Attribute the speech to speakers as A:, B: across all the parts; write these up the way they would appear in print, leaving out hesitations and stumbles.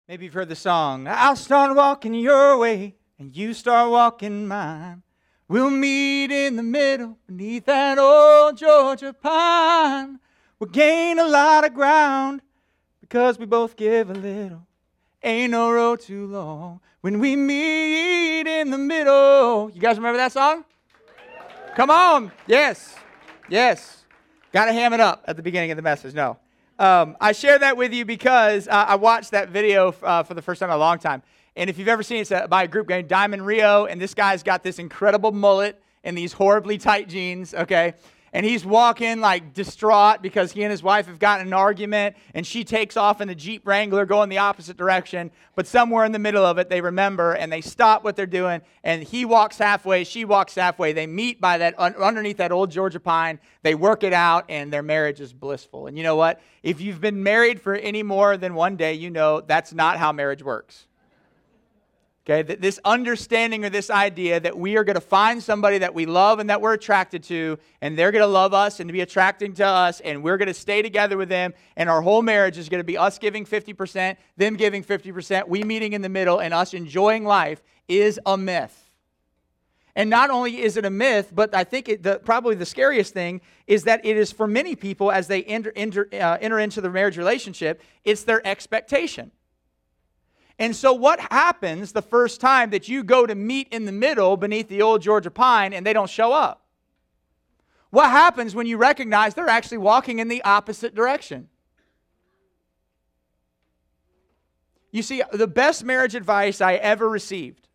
A: Maybe you've heard the song, I'll start walking your way and you start walking mine. We'll meet in the middle beneath that old Georgia pine. We'll gain a lot of ground because we both give a little. Ain't no road too long when we meet in the middle. You guys remember that song? Come on. Yes. Got to ham it up at the beginning of the message. No. I share that with you because I watched that video for the first time in a long time. And if you've ever seen it, it's by a group named Diamond Rio. And this guy's got this incredible mullet and these horribly tight jeans, okay? And he's walking like distraught because he and his wife have gotten in an argument. And she takes off in the Jeep Wrangler going the opposite direction. But somewhere in the middle of it, they remember and they stop what they're doing. And he walks halfway, she walks halfway. They meet by that underneath that old Georgia pine. They work it out and their marriage is blissful. And you know what? If you've been married for any more than one day, you know that's not how marriage works. Okay, this understanding or this idea that we are going to find somebody that we love and that we're attracted to, and they're going to love us and be attracting to us, and we're going to stay together with them, and our whole marriage is going to be us giving 50%, them giving 50%, we meeting in the middle, and us enjoying life is a myth. And not only is it a myth, but I think probably the scariest thing is that it is for many people as they enter into the marriage relationship, it's their expectation. And so what happens the first time that you go to meet in the middle beneath the old Georgia pine and they don't show up? What happens when you recognize they're actually walking in the opposite direction? You see, the best marriage advice I ever received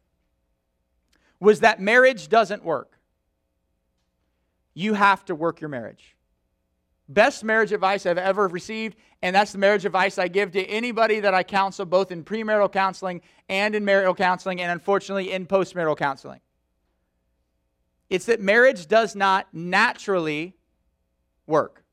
A: was that marriage doesn't work. You have to work your marriage. Best marriage advice I've ever received, and that's the marriage advice I give to anybody that I counsel, both in premarital counseling and in marital counseling, and unfortunately in postmarital counseling. It's that marriage does not naturally work.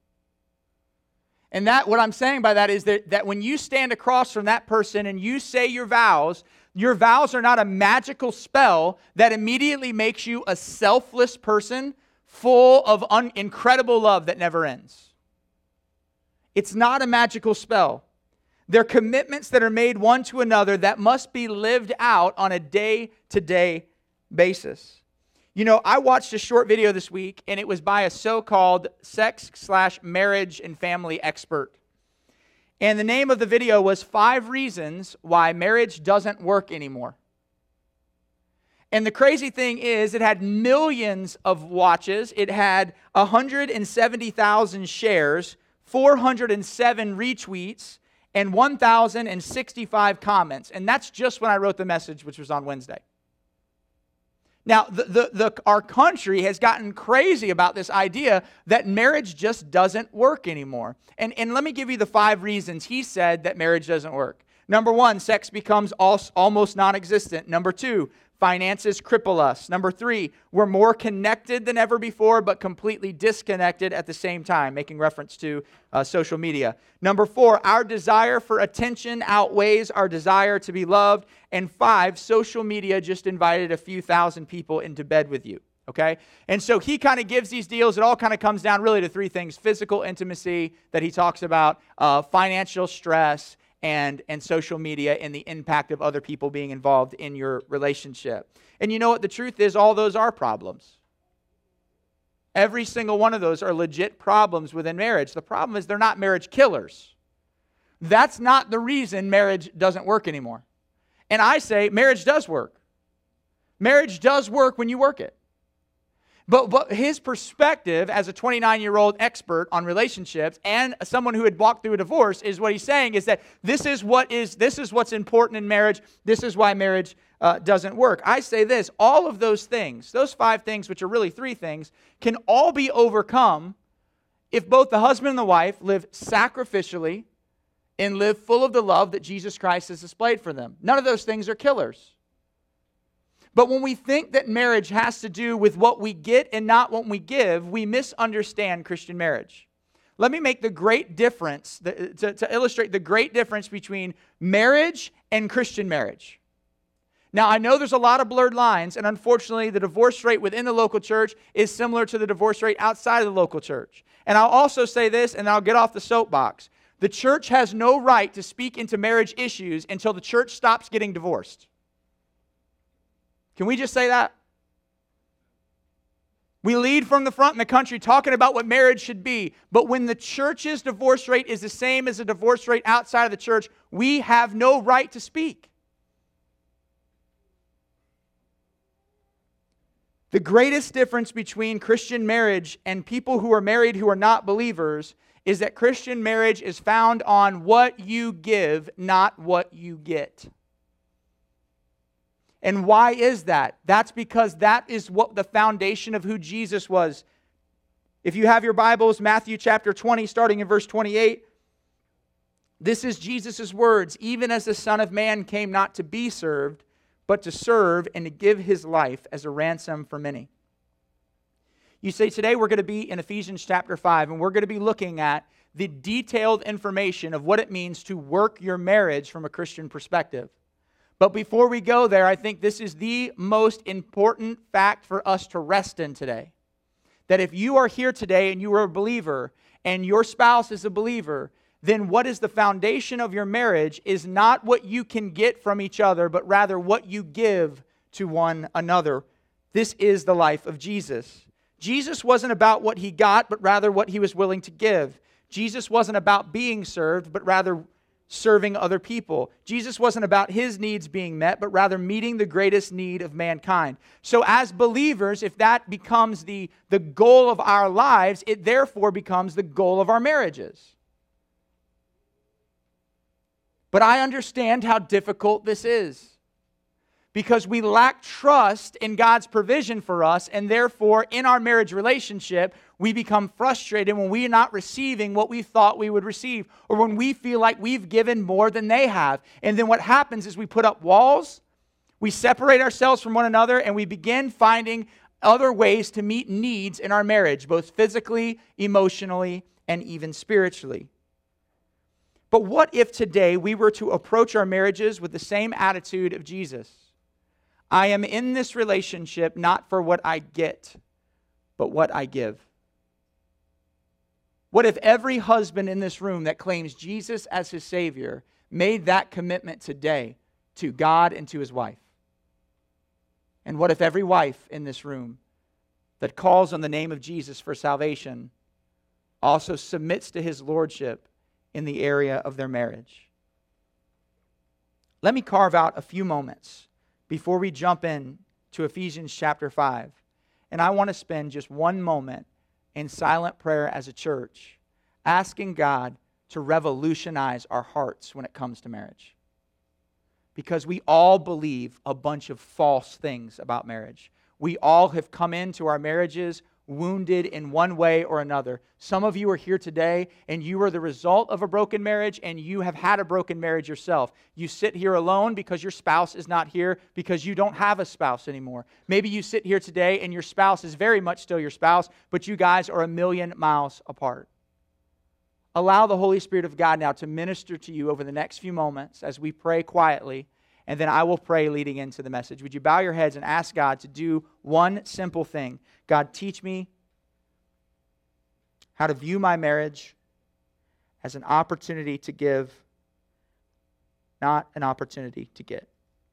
A: And that what I'm saying by that is that when you stand across from that person and you say your vows are not a magical spell that immediately makes you a selfless person full of incredible love that never ends. It's not a magical spell. They're commitments that are made one to another that must be lived out on a day-to-day basis. You know, I watched a short video this week, and it was by a so-called sex/marriage and family expert. And the name of the video was 5 Reasons Why Marriage Doesn't Work Anymore. And the crazy thing is, it had millions of watches. It had 170,000 shares, 407 retweets, and 1,065 comments. And that's just when I wrote the message, which was on Wednesday. Now, our country has gotten crazy about this idea that marriage just doesn't work anymore. And let me give you the 5 reasons he said that marriage doesn't work. Number 1, sex becomes almost non-existent. Number 2, finances cripple us. Number 3, we're more connected than ever before, but completely disconnected at the same time, making reference to social media. Number 4, our desire for attention outweighs our desire to be loved. And 5, social media just invited a few thousand people into bed with you. Okay? And so he kind of gives these deals. It all kind of comes down really to 3 things: physical intimacy that he talks about, financial stress, and social media and the impact of other people being involved in your relationship. And you know what? The truth is, all those are problems. Every single one of those are legit problems within marriage. The problem is they're not marriage killers. That's not the reason marriage doesn't work anymore. And I say marriage does work. Marriage does work when you work it. But his perspective as a 29-year-old expert on relationships and someone who had walked through a divorce is what he's saying is that this is what's important in marriage. This is why marriage doesn't work. I say this: all of those things, those 5 things, which are really 3 things, can all be overcome if both the husband and the wife live sacrificially and live full of the love that Jesus Christ has displayed for them. None of those things are killers. But when we think that marriage has to do with what we get and not what we give, we misunderstand Christian marriage. Let me make the great difference, to illustrate the great difference between marriage and Christian marriage. Now, I know there's a lot of blurred lines, and unfortunately, the divorce rate within the local church is similar to the divorce rate outside of the local church. And I'll also say this, and I'll get off the soapbox. The church has no right to speak into marriage issues until the church stops getting divorced. Can we just say that? We lead from the front in the country talking about what marriage should be. But when the church's divorce rate is the same as the divorce rate outside of the church, we have no right to speak. The greatest difference between Christian marriage and people who are married who are not believers is that Christian marriage is found on what you give, not what you get. And why is that? That's because that is what the foundation of who Jesus was. If you have your Bibles, Matthew chapter 20, starting in verse 28, this is Jesus' words. Even as the Son of Man came not to be served, but to serve and to give his life as a ransom for many. You say, today we're going to be in Ephesians chapter 5, and we're going to be looking at the detailed information of what it means to work your marriage from a Christian perspective. But before we go there, I think this is the most important fact for us to rest in today. That if you are here today and you are a believer and your spouse is a believer, then what is the foundation of your marriage is not what you can get from each other, but rather what you give to one another. This is the life of Jesus. Jesus wasn't about what he got, but rather what he was willing to give. Jesus wasn't about being served, but rather serving other people. Jesus wasn't about his needs being met, but rather meeting the greatest need of mankind. So as believers, if that becomes the goal of our lives, it therefore becomes the goal of our marriages. But I understand how difficult this is, because we lack trust in God's provision for us, and therefore in our marriage relationship, we become frustrated when we are not receiving what we thought we would receive, or when we feel like we've given more than they have. And then what happens is we put up walls, we separate ourselves from one another, and we begin finding other ways to meet needs in our marriage, both physically, emotionally, and even spiritually. But what if today we were to approach our marriages with the same attitude of Jesus? I am in this relationship not for what I get, but what I give. What if every husband in this room that claims Jesus as his Savior made that commitment today to God and to his wife? And what if every wife in this room that calls on the name of Jesus for salvation also submits to his lordship in the area of their marriage? Let me carve out a few moments before we jump in to Ephesians chapter 5. And I want to spend just one moment in silent prayer as a church, asking God to revolutionize our hearts when it comes to marriage. Because we all believe a bunch of false things about marriage. We all have come into our marriages wounded in one way or another. Some of you are here today and you are the result of a broken marriage, and you have had a broken marriage yourself. You sit here alone because your spouse is not here, because you don't have a spouse anymore. Maybe you sit here today and your spouse is very much still your spouse, but you guys are a million miles apart. Allow the Holy Spirit of God now to minister to you over the next few moments as we pray quietly, and then I will pray leading into the message. Would you bow your heads and ask God to do one simple thing? God, teach me how to view my marriage as an opportunity to give, not an opportunity to get.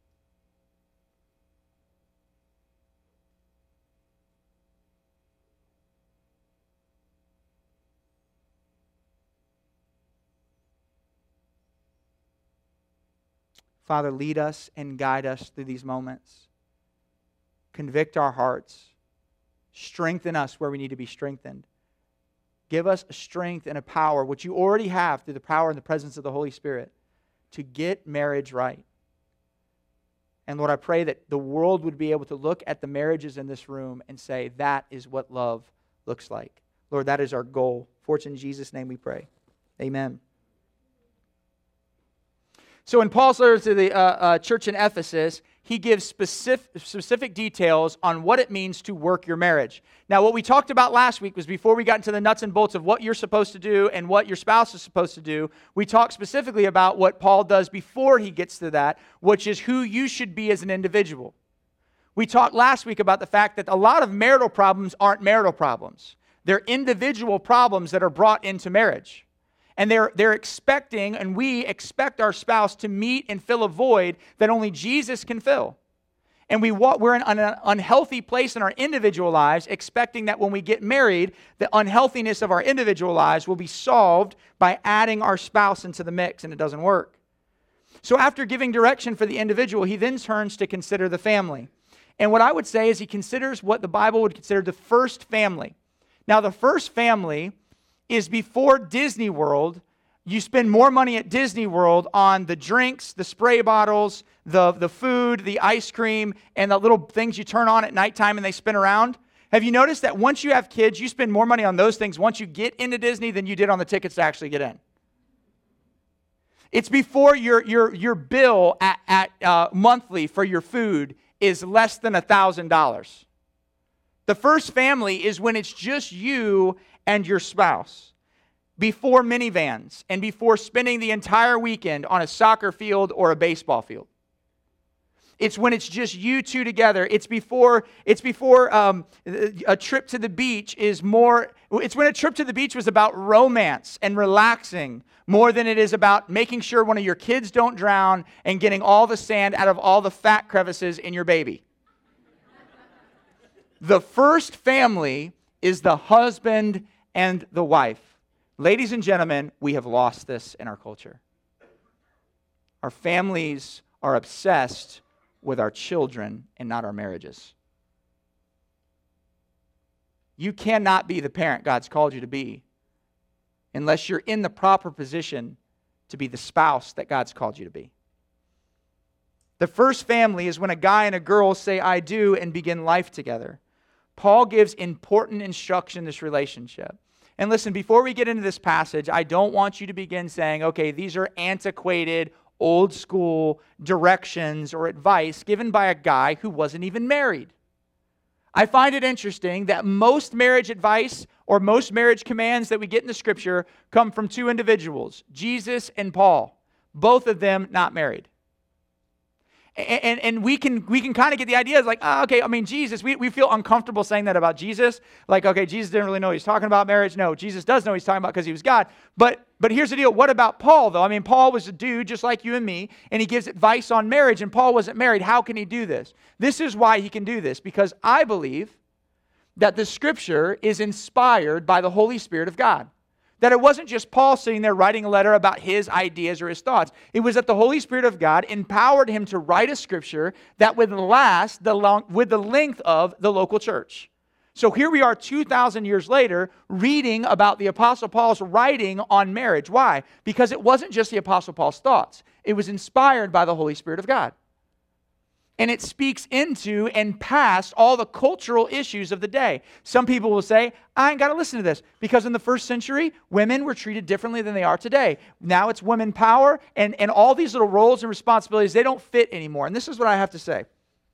A: Father, lead us and guide us through these moments. Convict our hearts. Strengthen us where we need to be strengthened. Give us a strength and a power, which you already have through the power and the presence of the Holy Spirit, to get marriage right. And Lord, I pray that the world would be able to look at the marriages in this room and say, that is what love looks like. Lord, that is our goal. For it's in Jesus' name we pray. Amen. So in Paul's letter to the church in Ephesus, he gives specific details on what it means to work your marriage. Now, what we talked about last week was, before we got into the nuts and bolts of what you're supposed to do and what your spouse is supposed to do, we talked specifically about what Paul does before he gets to that, which is who you should be as an individual. We talked last week about the fact that a lot of marital problems aren't marital problems. They're individual problems that are brought into marriage. And they're expecting, and we expect our spouse to meet and fill a void that only Jesus can fill. And we're in an unhealthy place in our individual lives, expecting that when we get married, the unhealthiness of our individual lives will be solved by adding our spouse into the mix, and it doesn't work. So after giving direction for the individual, he then turns to consider the family. And what I would say is he considers what the Bible would consider the first family. Now, the first family is before Disney World. You spend more money at Disney World on the drinks, the spray bottles, the food, the ice cream, and the little things you turn on at nighttime and they spin around. Have you noticed that once you have kids, you spend more money on those things once you get into Disney than you did on the tickets to actually get in? It's before your bill at monthly for your food is less than $1,000. The first family is when it's just you and your spouse. Before minivans and before spending the entire weekend on a soccer field or a baseball field. It's when it's just you two together. It's before a trip to the beach is more. It's when a trip to the beach was about romance and relaxing more than it is about making sure one of your kids don't drown and getting all the sand out of all the fat crevices in your baby. The first family is the husband and the wife. Ladies and gentlemen, we have lost this in our culture. Our families are obsessed with our children and not our marriages. You cannot be the parent God's called you to be unless you're in the proper position to be the spouse that God's called you to be. The first family is when a guy and a girl say, "I do," and begin life together. Paul gives important instruction in this relationship. And listen, before we get into this passage, I don't want you to begin saying, okay, these are antiquated, old school directions or advice given by a guy who wasn't even married. I find it interesting that most marriage advice or most marriage commands that we get in the scripture come from two individuals, Jesus and Paul, both of them not married. And we can kind of get the idea, it's like, okay, I mean, Jesus, we feel uncomfortable saying that about Jesus. Like, okay, Jesus didn't really know he's talking about marriage. No, Jesus does know he's talking about because he was God. But here's the deal. What about Paul, though? I mean, Paul was a dude just like you and me, and he gives advice on marriage, and Paul wasn't married. How can he do this? This is why he can do this, because I believe that the scripture is inspired by the Holy Spirit of God. That it wasn't just Paul sitting there writing a letter about his ideas or his thoughts. It was that the Holy Spirit of God empowered him to write a scripture that would last with the length of the local church. So here we are 2,000 years later reading about the Apostle Paul's writing on marriage. Why? Because it wasn't just the Apostle Paul's thoughts. It was inspired by the Holy Spirit of God. And it speaks into and past all the cultural issues of the day. Some people will say, I ain't got to listen to this. Because in the first century, women were treated differently than they are today. Now it's women power, and all these little roles and responsibilities, they don't fit anymore. And this is what I have to say.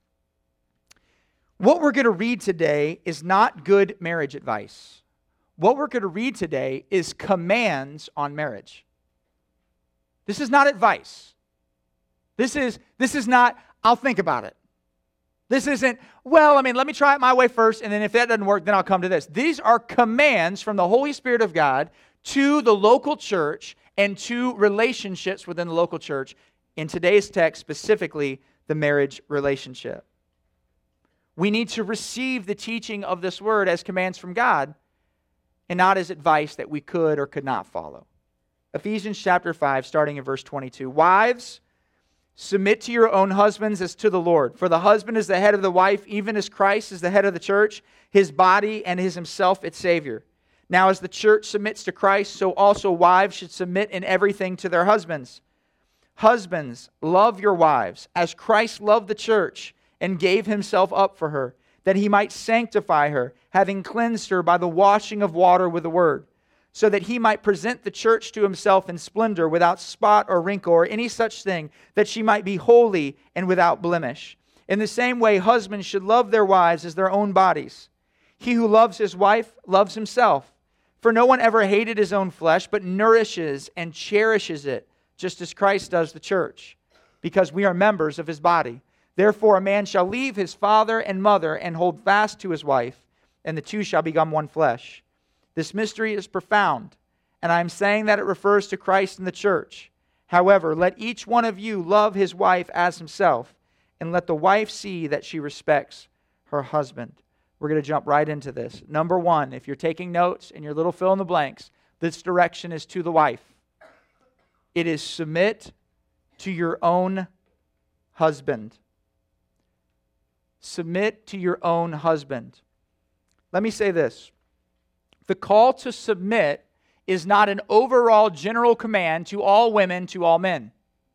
A: What we're going to read today is not good marriage advice. What we're going to read today is commands on marriage. This is not advice. This is not, I'll think about it. This isn't, well, I mean, let me try it my way first, and then if that doesn't work, then I'll come to this. These are commands from the Holy Spirit of God to the local church and to relationships within the local church. In today's text, specifically, the marriage relationship. We need to receive the teaching of this word as commands from God and not as advice that we could or could not follow. Ephesians chapter 5, starting in verse 22. Wives, submit to your own husbands as to the Lord. For the husband is the head of the wife, even as Christ is the head of the church, his body, and is himself its Savior. Now as the church submits to Christ, so also wives should submit in everything to their husbands. Husbands, love your wives, as Christ loved the church and gave himself up for her, that he might sanctify her, having cleansed her by the washing of water with the word, so that he might present the church to himself in splendor, without spot or wrinkle or any such thing, that she might be holy and without blemish. In the same way, husbands should love their wives as their own bodies. He who loves his wife loves himself. For no one ever hated his own flesh, but nourishes and cherishes it, just as Christ does the church, because we are members of his body. Therefore, a man shall leave his father and mother and hold fast to his wife, and the two shall become one flesh. This mystery is profound, and I'm saying that it refers to Christ and the church. However, let each one of you love his wife as himself, and let the wife see that she respects her husband. We're going to jump right into this. Number one, if you're taking notes and your little fill in the blanks, this direction is to the wife. It is submit to your own husband. Submit to your own husband. Let me say this. The call to submit is not an overall general command to all women, to all men.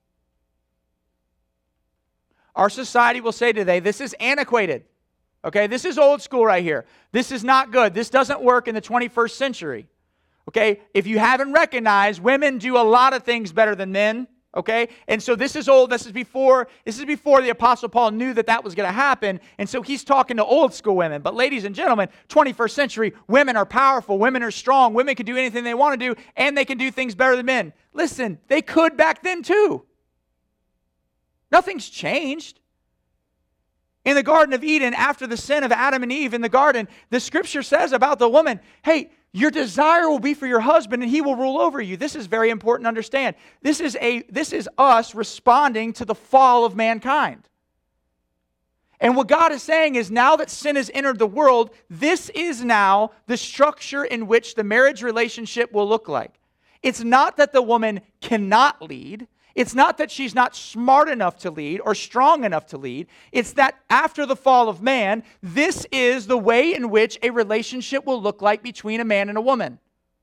A: Our society will say today, this is antiquated. Okay, this is old school right here. This is not good. This doesn't work in the 21st century. Okay, if you haven't recognized, women do a lot of things better than men. Okay, and so this is old. This is before the Apostle Paul knew that was going to happen. And so he's talking to old school women. But ladies and gentlemen, 21st century, women are powerful. Women are strong. Women can do anything they want to do, and they can do things better than men. Listen, they could back then too. Nothing's changed. In the Garden of Eden, after the sin of Adam and Eve in the garden, the scripture says about the woman, hey, your desire will be for your husband and he will rule over you. This is very important to understand. This is us responding to the fall of mankind. And what God is saying is now that sin has entered the world, this is now the structure in which the marriage relationship will look like. It's not that the woman cannot lead. It's not that she's not smart enough to lead or strong enough to lead. It's that after the fall of man, this is the way in which a relationship will look like between a man and a woman.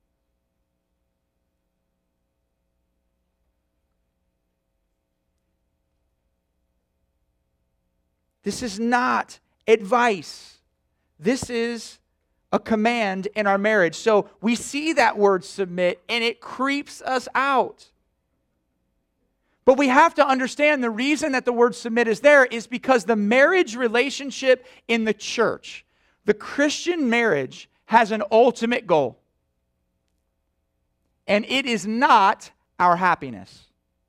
A: This is not advice. This is a command in our marriage. So we see that word submit and it creeps us out. But we have to understand the reason that the word submit is there is because the marriage relationship in the church, the Christian marriage, has an ultimate goal. And it is not our happiness.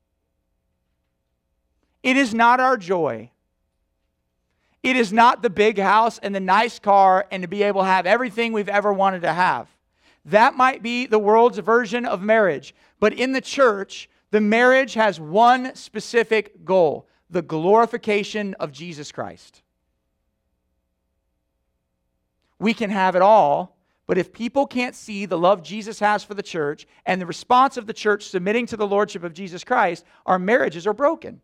A: It is not our joy. It is not the big house and the nice car and to be able to have everything we've ever wanted to have. That might be the world's version of marriage. But in the church, the marriage has one specific goal: the glorification of Jesus Christ. We can have it all, but if people can't see the love Jesus has for the church and the response of the church submitting to the lordship of Jesus Christ, our marriages are broken.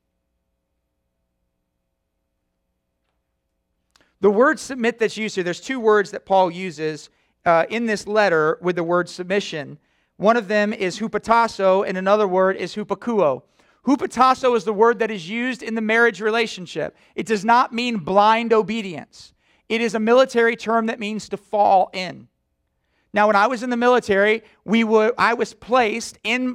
A: The word submit that's used here, there's two words that Paul uses in this letter with the word submission. One of them is hupotasso, and another word is hupakuo. Hupotasso is the word that is used in the marriage relationship. It does not mean blind obedience. It is a military term that means to fall in. Now, when I was in the military, I was placed in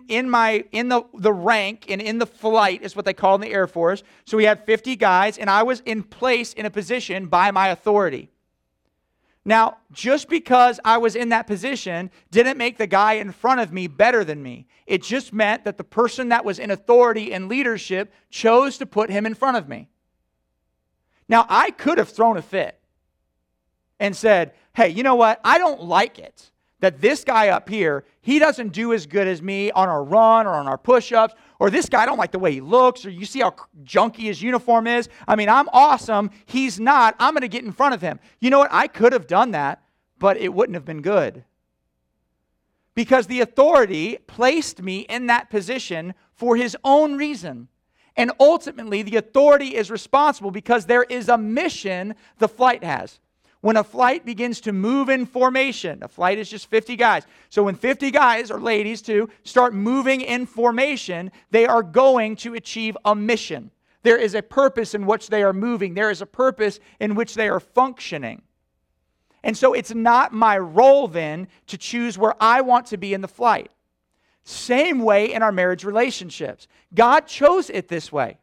A: the rank and in the flight, is what they call in the Air Force. So we had 50 guys, and I was in place in a position by my authority. Now, just because I was in that position didn't make the guy in front of me better than me. It just meant that the person that was in authority and leadership chose to put him in front of me. Now, I could have thrown a fit and said, hey, you know what? I don't like it that this guy up here, he doesn't do as good as me on our run or on our push-ups, or this guy, I don't like the way he looks, or you see how junky his uniform is. I mean, I'm awesome. He's not. I'm going to get in front of him. You know what? I could have done that, but it wouldn't have been good. Because the authority placed me in that position for his own reason. And ultimately, the authority is responsible because there is a mission the flight has. When a flight begins to move in formation, a flight is just 50 guys. So when 50 guys, or ladies too, start moving in formation, they are going to achieve a mission. There is a purpose in which they are moving. There is a purpose in which they are functioning. And so it's not my role then to choose where I want to be in the flight. Same way in our marriage relationships. God chose it this way.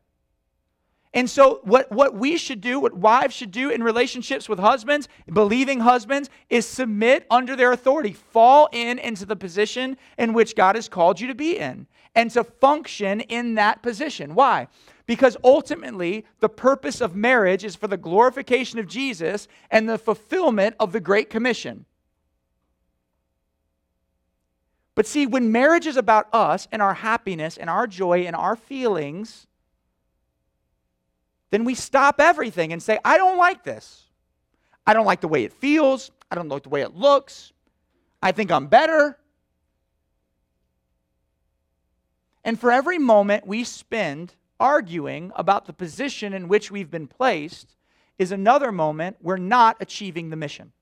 A: And so what we should do, what wives should do in relationships with husbands, believing husbands, is submit under their authority. Fall into the position in which God has called you to be in. And to function in that position. Why? Because ultimately, the purpose of marriage is for the glorification of Jesus and the fulfillment of the Great Commission. But see, when marriage is about us and our happiness and our joy and our feelings, then we stop everything and say, I don't like this. I don't like the way it feels. I don't like the way it looks. I think I'm better. And for every moment we spend arguing about the position in which we've been placed is another moment we're not achieving the mission.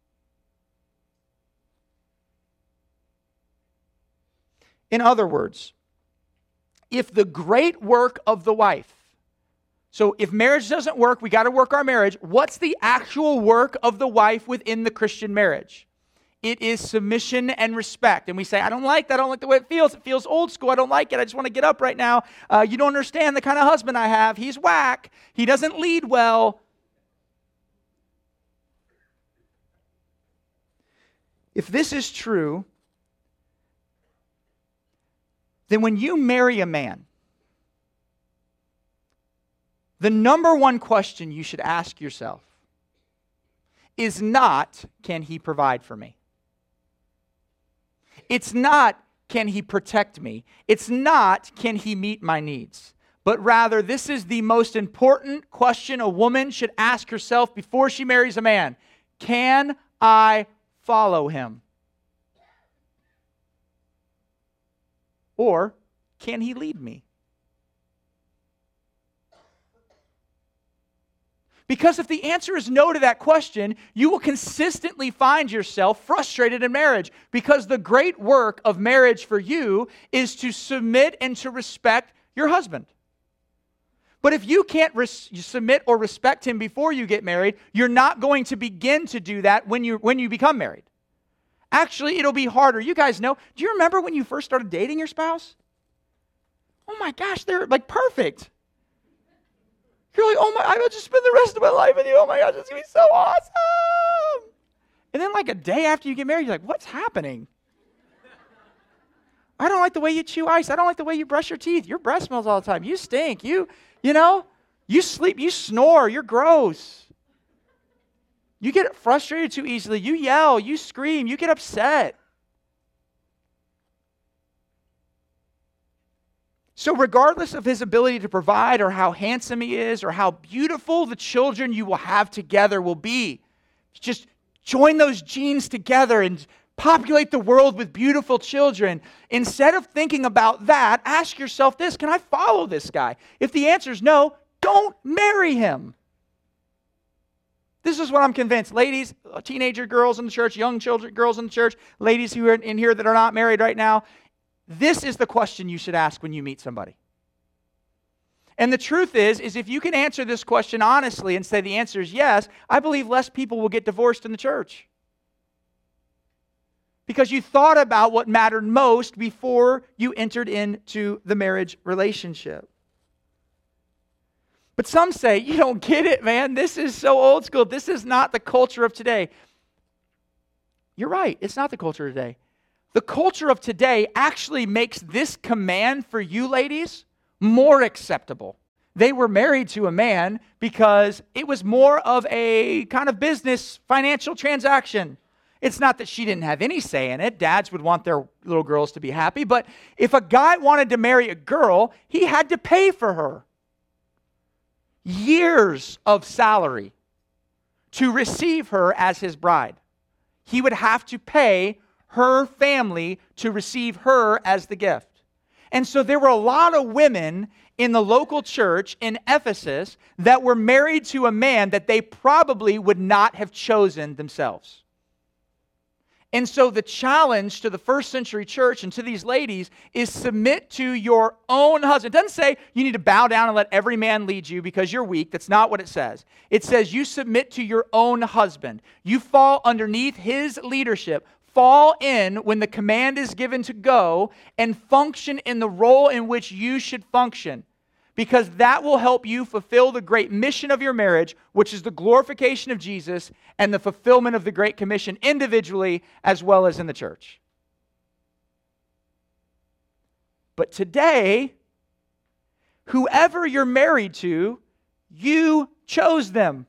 A: In other words, if the great work of the wife, so if marriage doesn't work, we got to work our marriage. What's the actual work of the wife within the Christian marriage? It is submission and respect. And we say, I don't like that. I don't like the way it feels. It feels old school. I don't like it. I just want to get up right now. You don't understand the kind of husband I have. He's whack. He doesn't lead well. If this is true, then when you marry a man, the number one question you should ask yourself is not, can he provide for me? It's not, can he protect me? It's not, can he meet my needs? But rather, this is the most important question a woman should ask herself before she marries a man. Can I follow him? Or can he lead me? Because if the answer is no to that question, you will consistently find yourself frustrated in marriage, because the great work of marriage for you is to submit and to respect your husband. But if you can't submit or respect him before you get married, you're not going to begin to do that when you become married. Actually, it'll be harder. You guys know, do you remember when you first started dating your spouse? Oh my gosh, they're like perfect. You're like, oh my, I will just spend the rest of my life with you. Oh my gosh, it's going to be so awesome. And then like a day after you get married, you're like, what's happening? I don't like the way you chew ice. I don't like the way you brush your teeth. Your breath smells all the time. You stink. You sleep, you snore. You're gross. You get frustrated too easily. You yell, you scream, you get upset. So regardless of his ability to provide or how handsome he is or how beautiful the children you will have together will be, just join those genes together and populate the world with beautiful children. Instead of thinking about that, ask yourself this: can I follow this guy? If the answer is no, don't marry him. This is what I'm convinced. Ladies, teenager girls in the church, young children, girls in the church, ladies who are in here that are not married right now, this is the question you should ask when you meet somebody. And the truth is if you can answer this question honestly and say the answer is yes, I believe less people will get divorced in the church. Because you thought about what mattered most before you entered into the marriage relationship. But some say, you don't get it, man. This is so old school. This is not the culture of today. You're right. It's not the culture of today. The culture of today actually makes this command for you ladies more acceptable. They were married to a man because it was more of a kind of business financial transaction. It's not that she didn't have any say in it. Dads would want their little girls to be happy. But if a guy wanted to marry a girl, he had to pay for her. Years of salary to receive her as his bride. He would have to pay her family to receive her as the gift. And so there were a lot of women in the local church in Ephesus that were married to a man that they probably would not have chosen themselves. And so the challenge to the first century church and to these ladies is submit to your own husband. It doesn't say you need to bow down and let every man lead you because you're weak. That's not what it says. It says you submit to your own husband. You fall underneath his leadership. Fall in when the command is given to go and function in the role in which you should function. Because that will help you fulfill the great mission of your marriage, which is the glorification of Jesus and the fulfillment of the Great Commission individually as well as in the church. But today, whoever you're married to, you chose them.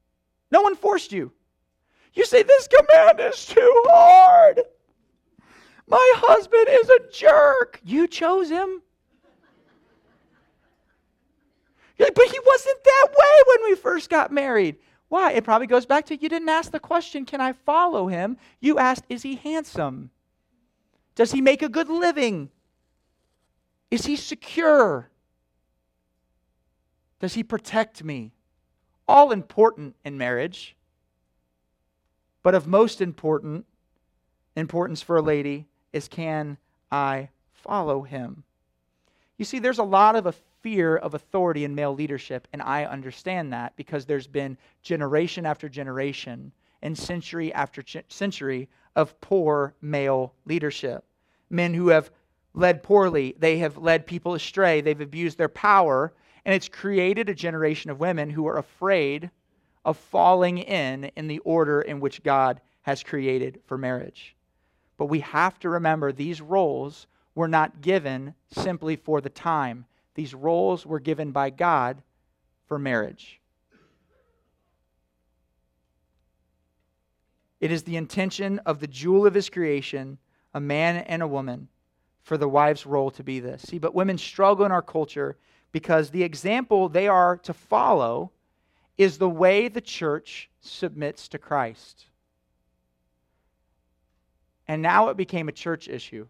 A: No one forced you. You say, this command is too hard. My husband is a jerk. You chose him. You're like, but he wasn't that way when we first got married. Why? It probably goes back to you didn't ask the question, can I follow him? You asked, is he handsome? Does he make a good living? Is he secure? Does he protect me? All important in marriage. But of most importance for a lady is, can I follow him? You see, there's a lot of a fear of authority in male leadership, and I understand that because there's been generation after generation and century after century of poor male leadership. Men who have led poorly, they have led people astray, they've abused their power, and it's created a generation of women who are afraid of falling in the order in which God has created for marriage. But we have to remember these roles were not given simply for the time. These roles were given by God for marriage. It is the intention of the jewel of his creation, a man and a woman, for the wife's role to be this. See, but women struggle in our culture because the example they are to follow is the way the church submits to Christ. And now it became a church issue.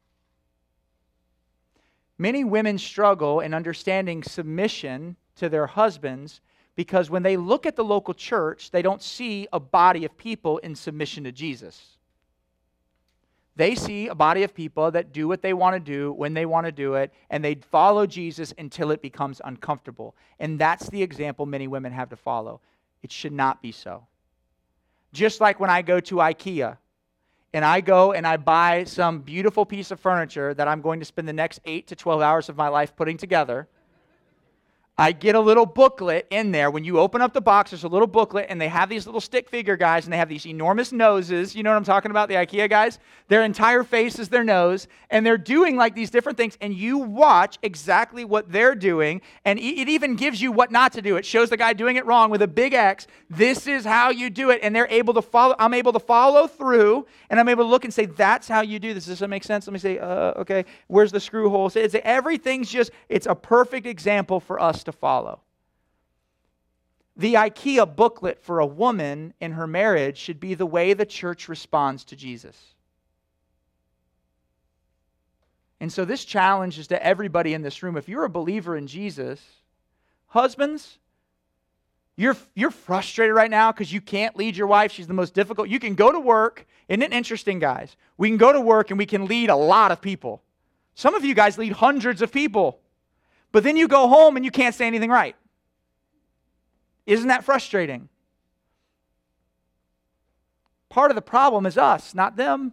A: Many women struggle in understanding submission to their husbands because when they look at the local church, they don't see a body of people in submission to Jesus. They see a body of people that do what they want to do when they want to do it, and they follow Jesus until it becomes uncomfortable. And that's the example many women have to follow. It should not be so. Just like when I go to IKEA, and I go and I buy some beautiful piece of furniture that I'm going to spend the next 8 to 12 hours of my life putting together, I get a little booklet in there. When you open up the box, there's a little booklet, and they have these little stick figure guys, and they have these enormous noses. You know what I'm talking about, the IKEA guys? Their entire face is their nose, and they're doing like these different things, and you watch exactly what they're doing, and it even gives you what not to do. It shows the guy doing it wrong with a big X. This is how you do it, and they're able to follow. I'm able to follow through, and I'm able to look and say, that's how you do this. Does that make sense? Let me say, okay, where's the screw hole? So everything's it's a perfect example for us to follow. The IKEA booklet for a woman in her marriage should be the way the church responds to Jesus. And so this challenge is to everybody in this room. If you're a believer in Jesus, husbands, you're frustrated right now because you can't lead your wife. She's the most difficult. You can go to work. Isn't it interesting, guys? We can go to work and we can lead a lot of people. Some of you guys lead hundreds of people. But then you go home and you can't say anything right. Isn't that frustrating? Part of the problem is us, not them.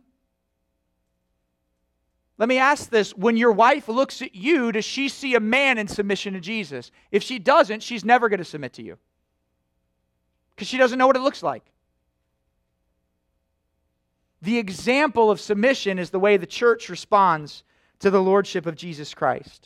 A: Let me ask this. When your wife looks at you, does she see a man in submission to Jesus? If she doesn't, she's never going to submit to you. Because she doesn't know what it looks like. The example of submission is the way the church responds to the lordship of Jesus Christ.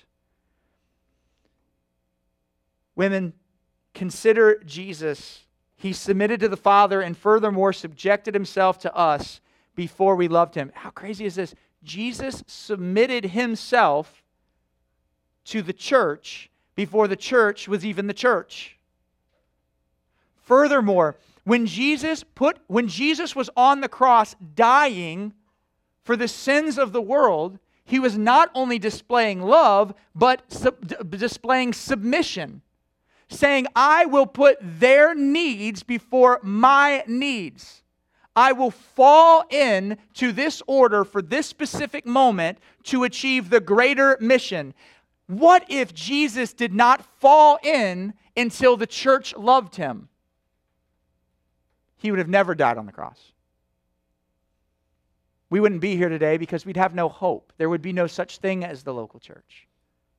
A: Women, consider Jesus. He submitted to the Father and furthermore subjected himself to us before we loved him. How crazy is this? Jesus submitted himself to the church before the church was even the church. Furthermore, when Jesus was on the cross dying for the sins of the world, he was not only displaying love, but displaying submission. Saying, I will put their needs before my needs. I will fall in to this order for this specific moment to achieve the greater mission. What if Jesus did not fall in until the church loved him? He would have never died on the cross. We wouldn't be here today because we'd have no hope. There would be no such thing as the local church.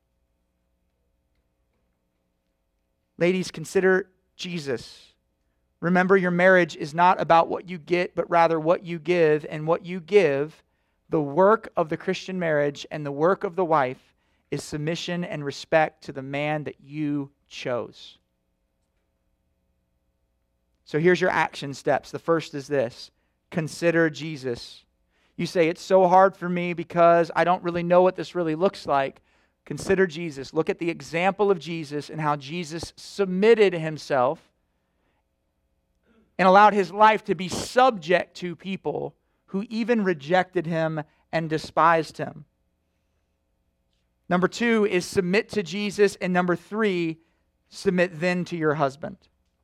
A: Ladies, consider Jesus. Remember, your marriage is not about what you get, but rather what you give. And what you give, the work of the Christian marriage and the work of the wife, is submission and respect to the man that you chose. So here's your action steps. The first is this. Consider Jesus. You say, it's so hard for me because I don't really know what this really looks like. Consider Jesus. Look at the example of Jesus and how Jesus submitted himself and allowed his life to be subject to people who even rejected him and despised him. Number 2 is submit to Jesus. And number 3, submit then to your husband.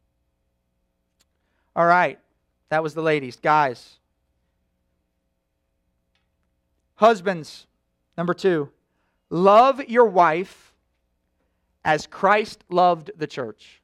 A: All right, that was the ladies. Guys. Husbands, number 2, love your wife as Christ loved the church.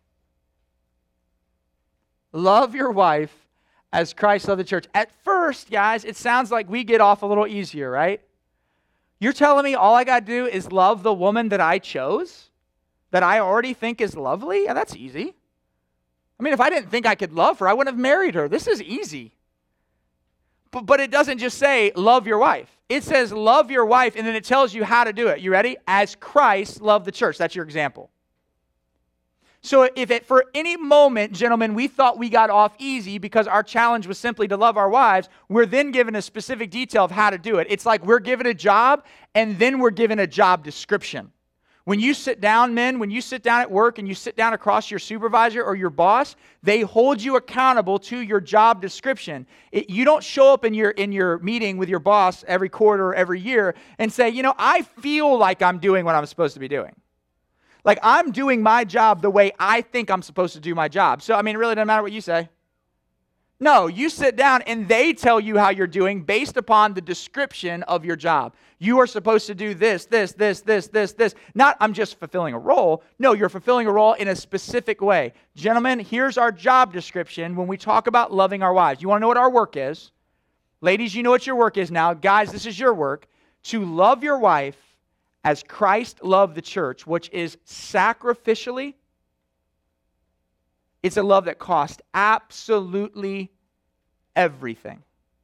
A: Love your wife as Christ loved the church. At first, guys, it sounds like we get off a little easier, right? You're telling me all I got to do is love the woman that I chose, that I already think is lovely? Yeah, that's easy. I mean, if I didn't think I could love her, I wouldn't have married her. This is easy. But it doesn't just say love your wife. It says love your wife, and then it tells you how to do it. You ready? As Christ loved the church. That's your example. So if for any moment, gentlemen, we thought we got off easy because our challenge was simply to love our wives, we're then given a specific detail of how to do it. It's like we're given a job, and then we're given a job description. When you sit down, men, when you sit down at work and you sit down across your supervisor or your boss, they hold you accountable to your job description. You don't show up in your meeting with your boss every quarter or every year and say, I feel like I'm doing what I'm supposed to be doing. Like I'm doing my job the way I think I'm supposed to do my job. So, it really doesn't matter what you say. No, you sit down and they tell you how you're doing based upon the description of your job. You are supposed to do this. Not, I'm just fulfilling a role. No, you're fulfilling a role in a specific way. Gentlemen, here's our job description when we talk about loving our wives. You want to know what our work is? Ladies, you know what your work is now. Guys, this is your work. To love your wife as Christ loved the church, which is sacrificially. It's a love that cost absolutely everything.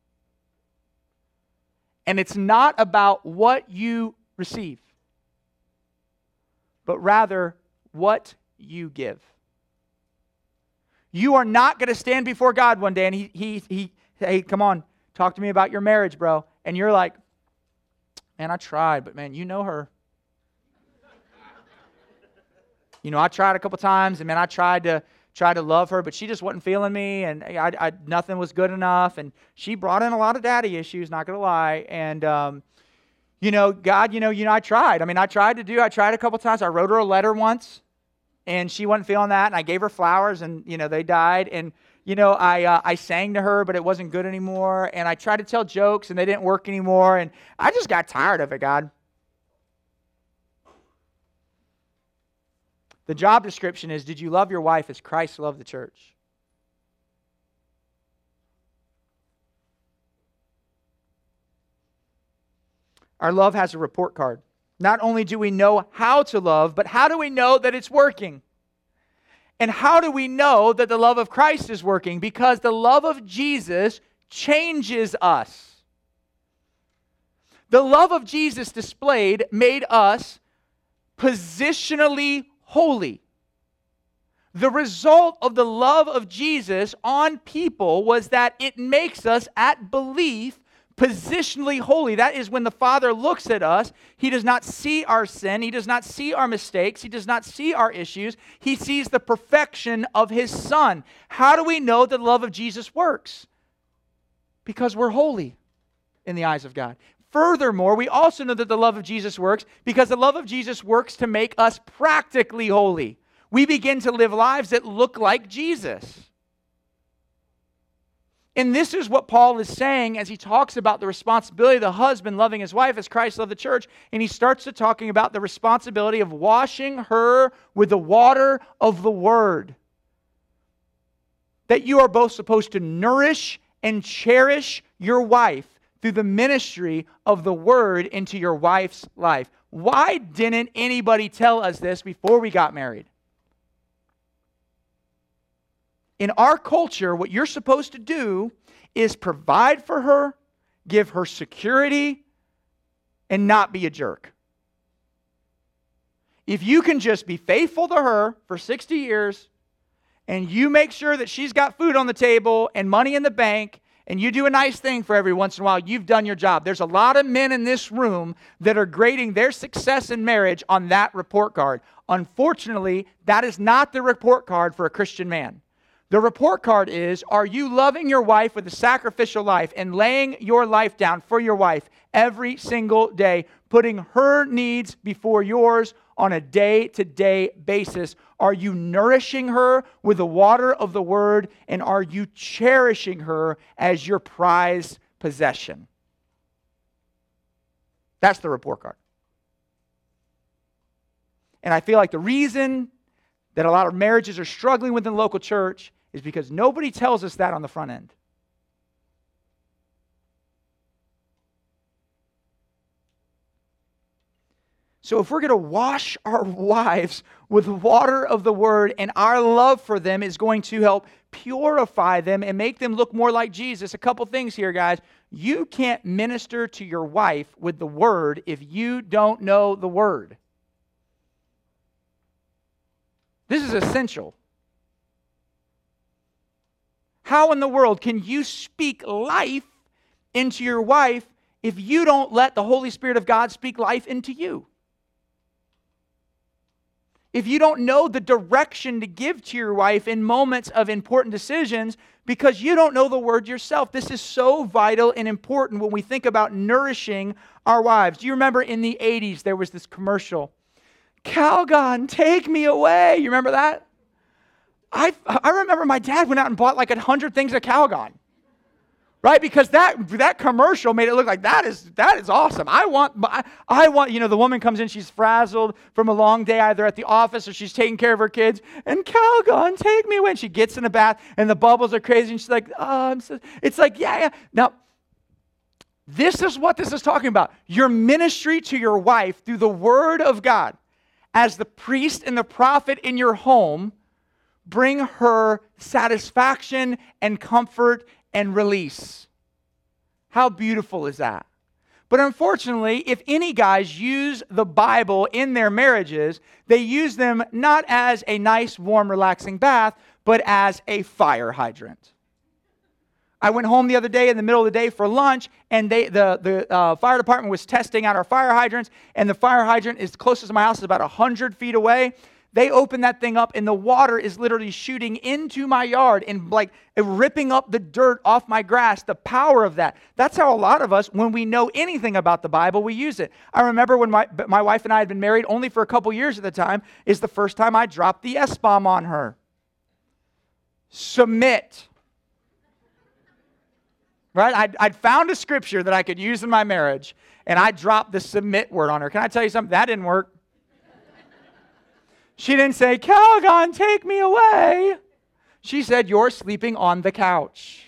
A: And it's not about what you receive, but rather what you give. You are not going to stand before God one day and he hey, come on, talk to me about your marriage, bro. And you're like, man, I tried, but man, you know her. I tried a couple times, and man, I tried to love her, but she just wasn't feeling me, and I nothing was good enough, and she brought in a lot of daddy issues, not going to lie, and, God, I tried. I tried a couple times. I wrote her a letter once, and she wasn't feeling that, and I gave her flowers, and, they died, and, I sang to her, but it wasn't good anymore, and I tried to tell jokes, and they didn't work anymore, and I just got tired of it, God. The job description is, did you love your wife as Christ loved the church? Our love has a report card. Not only do we know how to love, but how do we know that it's working? And how do we know that the love of Christ is working? Because the love of Jesus changes us. The love of Jesus displayed made us positionally holy. The result of the love of Jesus on people was that it makes us, at belief, positionally holy. That is when the Father looks at us, He does not see our sin, He does not see our mistakes, He does not see our issues. He sees the perfection of His Son. How do we know that the love of Jesus works? Because we're holy in the eyes of God. Furthermore, we also know that the love of Jesus works because the love of Jesus works to make us practically holy. We begin to live lives that look like Jesus. And this is what Paul is saying as he talks about the responsibility of the husband loving his wife as Christ loved the church. And he starts to talking about the responsibility of washing her with the water of the Word. That you are both supposed to nourish and cherish your wife through the ministry of the Word into your wife's life. Why didn't anybody tell us this before we got married? In our culture, what you're supposed to do is provide for her, give her security, and not be a jerk. If you can just be faithful to her for 60 years, and you make sure that she's got food on the table and money in the bank, and you do a nice thing for every once in a while, you've done your job. There's a lot of men in this room that are grading their success in marriage on that report card. Unfortunately, that is not the report card for a Christian man. The report card is, are you loving your wife with a sacrificial life and laying your life down for your wife every single day, putting her needs before yours on a day-to-day basis? Are you nourishing her with the water of the Word, and are you cherishing her as your prized possession? That's the report card. And I feel like the reason that a lot of marriages are struggling within the local church is because nobody tells us that on the front end. So if we're going to wash our wives with the water of the Word, and our love for them is going to help purify them and make them look more like Jesus, a couple things here, guys. You can't minister to your wife with the Word if you don't know the Word. This is essential. How in the world can you speak life into your wife if you don't let the Holy Spirit of God speak life into you? If you don't know the direction to give to your wife in moments of important decisions because you don't know the Word yourself. This is so vital and important when we think about nourishing our wives. Do you remember in the 80s there was this commercial? Calgon, take me away. You remember that? I remember my dad went out and bought like 100 things of Calgon. Right? Because that commercial made it look like that is awesome. I want, the woman comes in, she's frazzled from a long day either at the office or she's taking care of her kids, and Calgon, take me away. And she gets in the bath and the bubbles are crazy and she's like, it's like, yeah. Now, this is what this is talking about. Your ministry to your wife through the Word of God as the priest and the prophet in your home, bring her satisfaction and comfort and release. How beautiful is that? But unfortunately, if any guys use the Bible in their marriages, they use them not as a nice, warm, relaxing bath, but as a fire hydrant. I went home the other day in the middle of the day for lunch, and the fire department was testing out our fire hydrants, and the fire hydrant is closest to my house is about 100 feet away. They open that thing up and the water is literally shooting into my yard and like ripping up the dirt off my grass. The power of that. That's how a lot of us, when we know anything about the Bible, we use it. I remember when my wife and I had been married only for a couple years at the time, is the first time I dropped the S-bomb on her. Submit. Right? I'd found a scripture that I could use in my marriage, and I dropped the submit word on her. Can I tell you something? That didn't work. She didn't say, Calgon, take me away. She said, you're sleeping on the couch.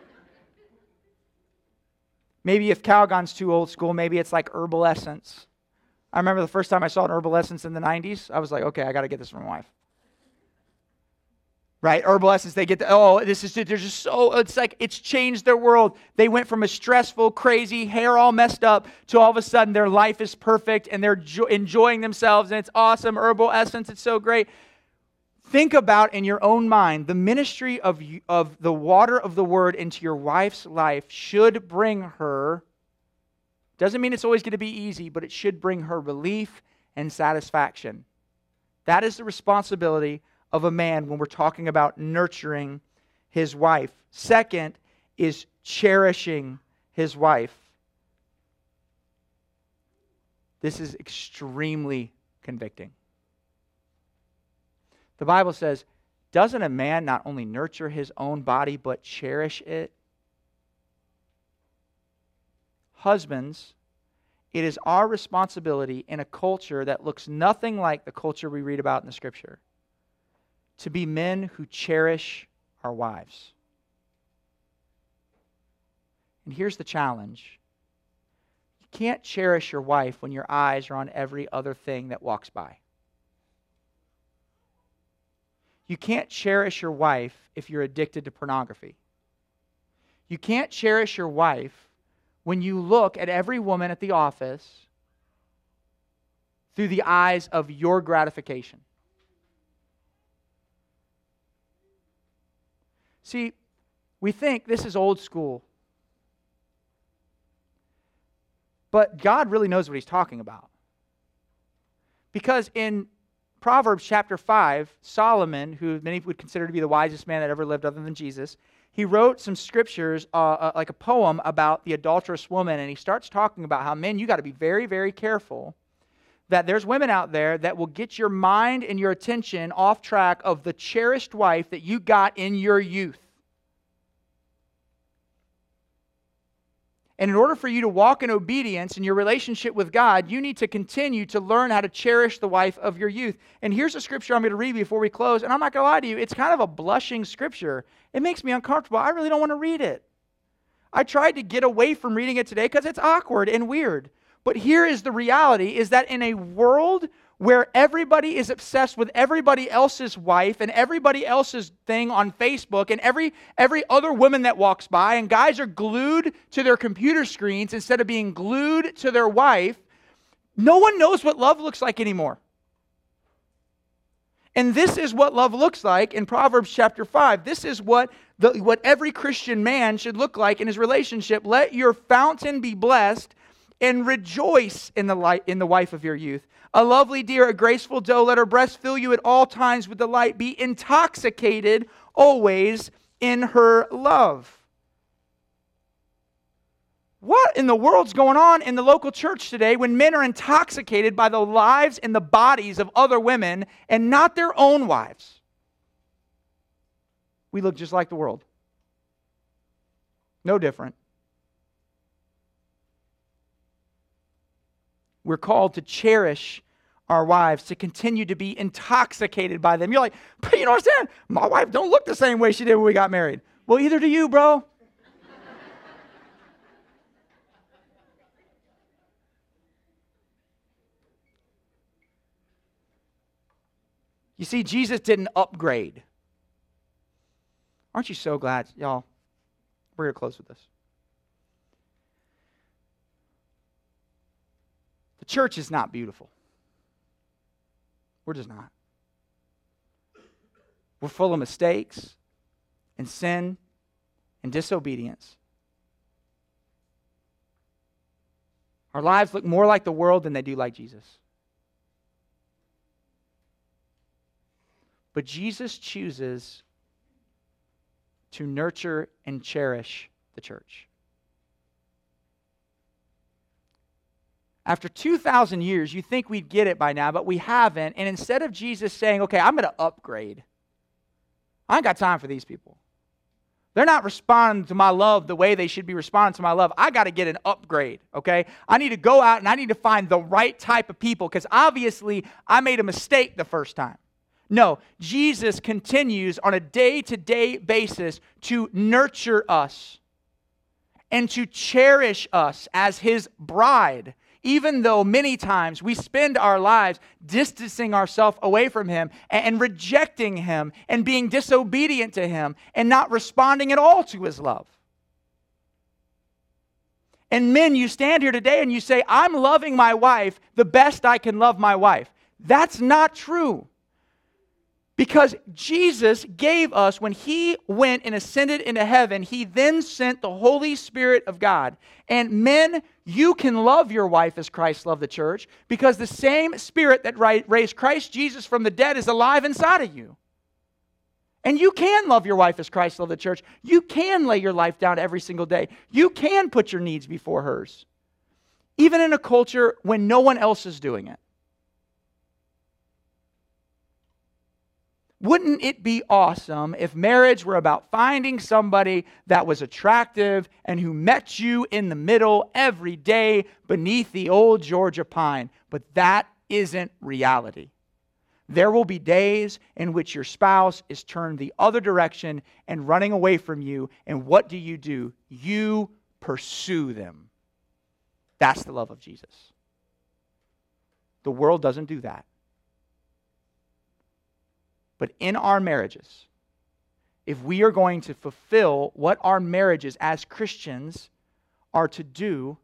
A: Maybe if Calgon's too old school, maybe it's like Herbal Essence. I remember the first time I saw an Herbal Essence in the 90s, I was like, okay, I got to get this for my wife. Right? Herbal Essence, they're just so, it's like it's changed their world. They went from a stressful, crazy, hair all messed up to all of a sudden their life is perfect and they're enjoying themselves and it's awesome. Herbal Essence, it's so great. Think about in your own mind, the ministry of the water of the Word into your wife's life should bring her, doesn't mean it's always going to be easy, but it should bring her relief and satisfaction. That is the responsibility of a man when we're talking about nurturing his wife. Second is cherishing his wife. This is extremely convicting. The Bible says, doesn't a man not only nurture his own body, but cherish it? Husbands, it is our responsibility in a culture that looks nothing like the culture we read about in the Scripture to be men who cherish our wives. And here's the challenge. You can't cherish your wife when your eyes are on every other thing that walks by. You can't cherish your wife if you're addicted to pornography. You can't cherish your wife when you look at every woman at the office through the eyes of your gratification. See, we think this is old school. But God really knows what he's talking about. Because in Proverbs chapter 5, Solomon, who many would consider to be the wisest man that ever lived other than Jesus, he wrote some scriptures, like a poem about the adulterous woman, and he starts talking about how, men, you got to be very, very careful that there's women out there that will get your mind and your attention off track of the cherished wife that you got in your youth. And in order for you to walk in obedience in your relationship with God, you need to continue to learn how to cherish the wife of your youth. And here's a scripture I'm going to read before we close, and I'm not going to lie to you, it's kind of a blushing scripture. It makes me uncomfortable. I really don't want to read it. I tried to get away from reading it today because it's awkward and weird. But here is the reality, is that in a world where everybody is obsessed with everybody else's wife and everybody else's thing on Facebook and every other woman that walks by, and guys are glued to their computer screens instead of being glued to their wife, no one knows what love looks like anymore. And this is what love looks like in Proverbs chapter 5. This is what every Christian man should look like in his relationship. Let your fountain be blessed, and rejoice in the wife of your youth. A lovely deer, a graceful doe, let her breast fill you at all times with delight. Be intoxicated always in her love. What in the world's going on in the local church today when men are intoxicated by the lives and the bodies of other women and not their own wives? We look just like the world. No different. We're called to cherish our wives, to continue to be intoxicated by them. You're like, but you don't understand. My wife don't look the same way she did when we got married. Well, either do you, bro. You see, Jesus didn't upgrade. Aren't you so glad? Y'all, we're going to close with this. The church is not beautiful. We're just not. We're full of mistakes and sin and disobedience. Our lives look more like the world than they do like Jesus. But Jesus chooses to nurture and cherish the church. After 2,000 years, you think we'd get it by now, but we haven't. And instead of Jesus saying, okay, I'm going to upgrade, I ain't got time for these people. They're not responding to my love the way they should be responding to my love. I got to get an upgrade, okay? I need to go out and I need to find the right type of people because obviously I made a mistake the first time. No, Jesus continues on a day-to-day basis to nurture us and to cherish us as His bride, even though many times we spend our lives distancing ourselves away from Him and rejecting Him and being disobedient to Him and not responding at all to His love. And men, you stand here today and you say, I'm loving my wife the best I can love my wife. That's not true. Because Jesus gave us, when He went and ascended into heaven, He then sent the Holy Spirit of God. And men, you can love your wife as Christ loved the church, because the same Spirit that raised Christ Jesus from the dead is alive inside of you. And you can love your wife as Christ loved the church. You can lay your life down every single day. You can put your needs before hers, even in a culture when no one else is doing it. Wouldn't it be awesome if marriage were about finding somebody that was attractive and who met you in the middle every day beneath the old Georgia pine? But that isn't reality. There will be days in which your spouse is turned the other direction and running away from you. And what do? You pursue them. That's the love of Jesus. The world doesn't do that. But in our marriages, if we are going to fulfill what our marriages as Christians are to do,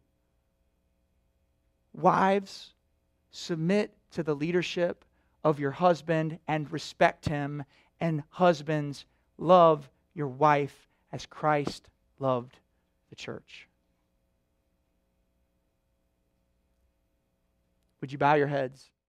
A: wives, submit to the leadership of your husband and respect him, and husbands, love your wife as Christ loved the church. Would you bow your heads?